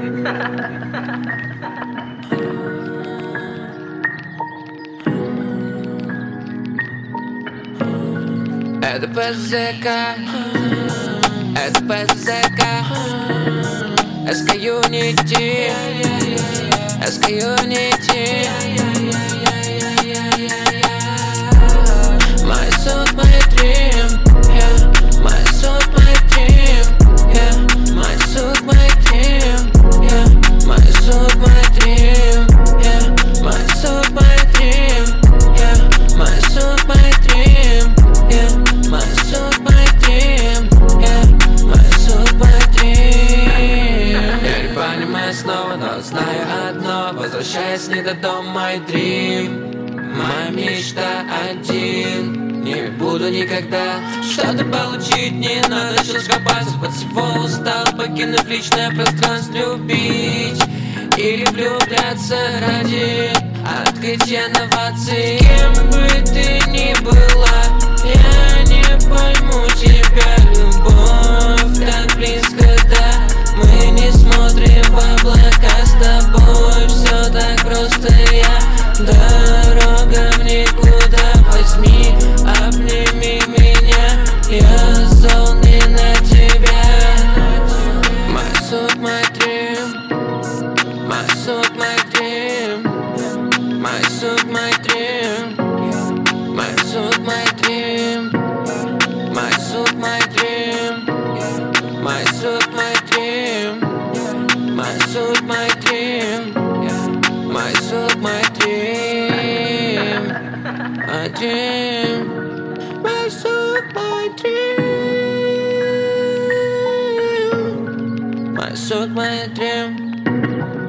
Это ПЗК, это ПЗК, SK-Unity, SK-Unity. My soul, my dream, yeah. My soul, my dream, yeah. My soul, my dream, yeah. My soul, my dream, yeah. My soul, my dream, yeah. My soul, my dream, yeah. My soul, my dream, yeah. My soul, my dream. Я не понимаю снова, но знаю одно: возвращаясь не до дома, my dream. Моя мечта один. Не буду никогда что-то получить, не надо щелчка пальцев. От всего устал, покинув личное пространство. Любить или влюбляться ради открытия новаций. Кем бы ты ни была, я не пойму тебя. Любовь так близко, да. Мы не смотрим в облака с тобой. Все так просто, я дорога в никуда. Возьми, обними меня, я зол не на тебя. My soul, my dream, my soul, my dream, my soul, my dream, my soul, my dream, my soul, my dream, my soul, my dream, my soul, my dream, my soul, my dream, my dream, my soul, my dream, my soul, my dream.